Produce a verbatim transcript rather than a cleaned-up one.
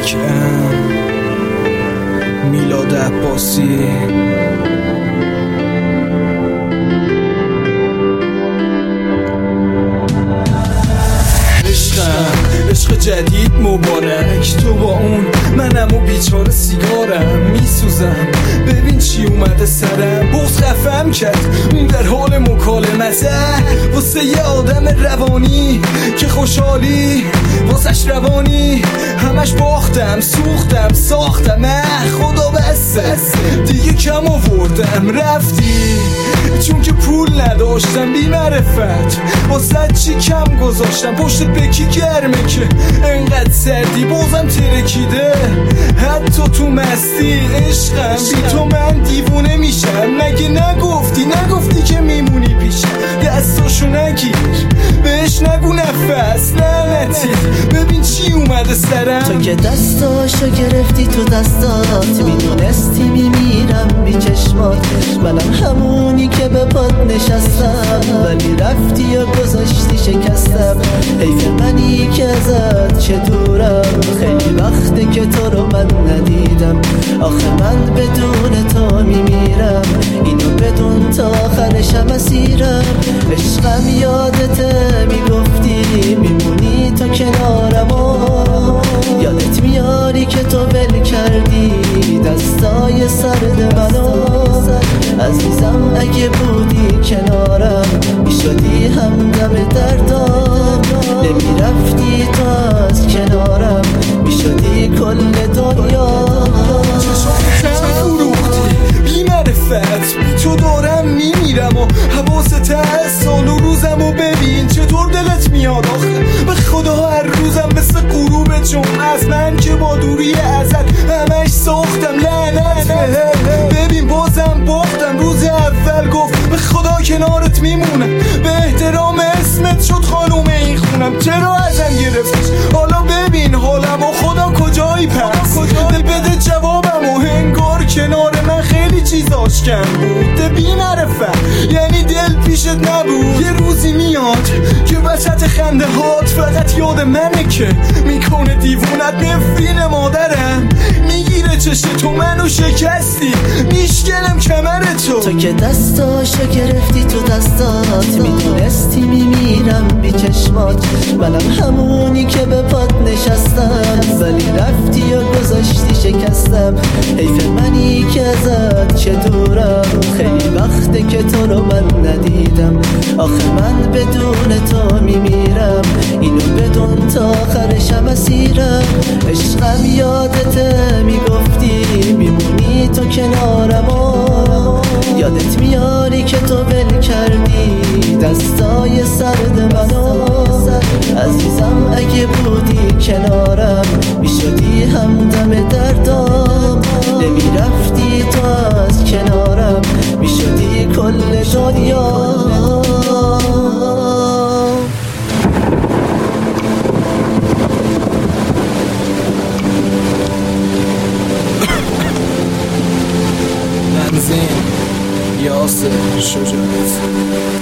یک ام میلاد عباسی. عشق جدید مبارک، تو با اون منم و بیچاره سیگارم میسوزم. ببین چی اومده سرم، بغض خفم کرد اون در حال مکالمته واسه یه آدم روانی که خوشحالی واسش روانی. همش باختم سوختم ساختم، اه خدا بسه دیگه کم آوردم رفتی چون که پول نداشتم. بی معرفت واسه چی کم گذاشتم، پشت بکی گرمه که انقدر سردی بازم ترکیده. حتی تو مستی عشقم بی تو من دیوونه میشم. مگه نگفتی نگفتی که میمونی پیشم، دستاشو نگیر بهش نگو نفس لعنتی. ببین چی اومده سرم، تو که دستاشو گرفتی تو دستات، میدونستی میمیرم بی چشمات. منم همونی که به پات نشستم ولی رفتی و گذاشتی شکستم. حیف منی که ازت چه دورم، خیلی وقته که تو رو من ندیدم. آخه من بدون تو میمیرم، اینو بدون تا آخرشم اسیرم. عشقم یادته میگفتی میمونی تا کنارم و یادت میاری که تو ول کردی دستای سرد منو. عزیزم اگه بودی کنارم میشدی همدم دردام، نمیرفتی تو از کنارم میشدی کل دنیا. چشم فروختی بی معرفت، بی تو دارم میمیرم و حواست هست سال و روزم و ببین چطور دلت میاد. آخه به خدا هر روزم مثل غروب جون از من که با دوری ازت همش ساختم لعنت. ببین بازم باختم، روز اول گفت به خدا کنارت میمونم، به احترام اسمت شد خانوم این خونم. چرا ازم گرفتیش حالا ببین حالم و خدا کجایی پس دل بده جوابم و هنگار کنار من خیلی چیزاش کم بود. بی معرفت یعنی دل پیشت نبود. یه روزی میاد که وسط خنده هات فقط یاد منه که میکنه دیوونت. نفرین مادرم میگیره چشم تو منو شکستی، میشکنم کمر تو. تو که دستاشو گرفتی تو دستات، میدونستی میمیرم بی چشمات. منم همونی که به پات نشستم ولی رفتی و گذاشتی شکستم. حیف منی که ازت چه دورم، خیلی وقته که تو رو من ندیدم. آخه من بدون تو میمیرم، اینو بدون تا آخرشم اسیرم. عشقم یادته میگفتی میمونی تو کنارم و یادت میاری که تو ول کردی دستای سرد منو. عزیزم اگه بودی کنارم میشدی همدم دردام، نمیرفتی تو از کنارم میشدی کل دنیا. تنظیم یاسر شجاعت.